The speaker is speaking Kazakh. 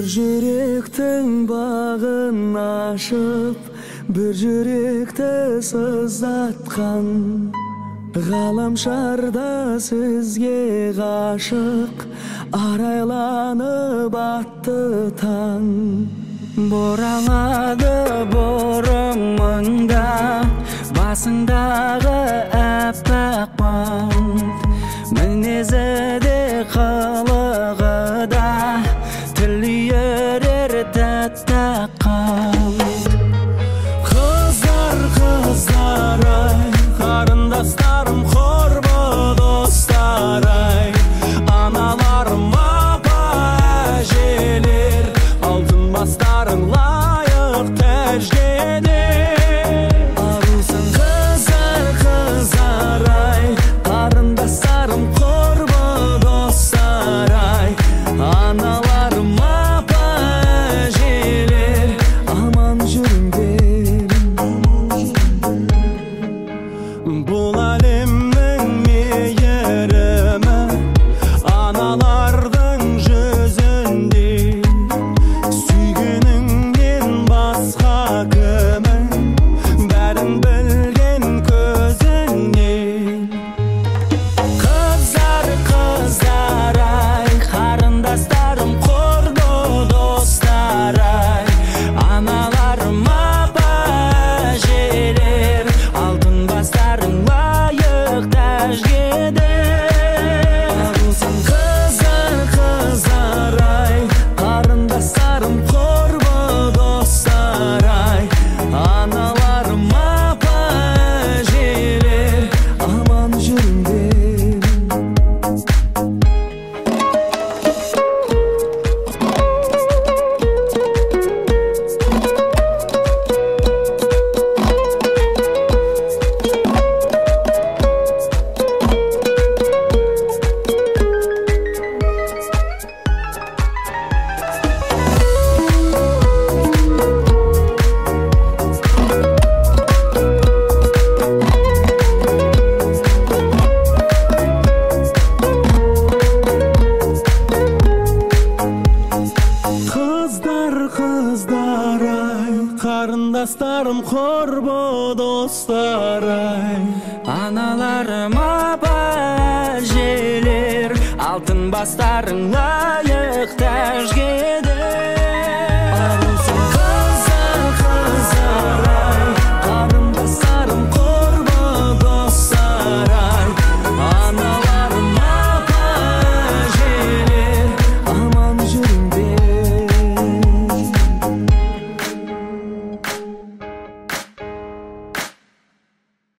Бір жүректің бағын ашып, бір жүректі сыздатқан, ғаламшарда сізге ғашық, арайланып атты таң. Боралады бұрымыңда, басыңдағы әппақ бант, мінезі де қылығы да, тіл үйірер тәтті қант. Қыздар, қыздар ай, қарындастарым, құрбы достар ай, аналарым, апа әжелер, алтын бастарың лайық тәжгеде. Арусың қыздар, қыздар ай, қарындастарым, құрбы достар ай, аналарым, апа әжелер, аман жүріңдер. Бұл әлемнің мейірімі аналардың жүзінде, сүйгеніңнен басқа кімің, бәрін білген көзіңнен. Қыздар, қыздар ай, қарындастарым, құрбы достар ай, аналарым, апа әжелер, алтын бастарың лайық тәжгеде. Арусың қыздар, қыздар ай, қарындастарым, құрбы достар ай, аналарым, апа әжелер, аман жүріңдер. Қыздар, қыздар ай, қарындастарым, құрбы достар ай, аналарым, апа әжелер, алтын бастарың лайық тәжгеде.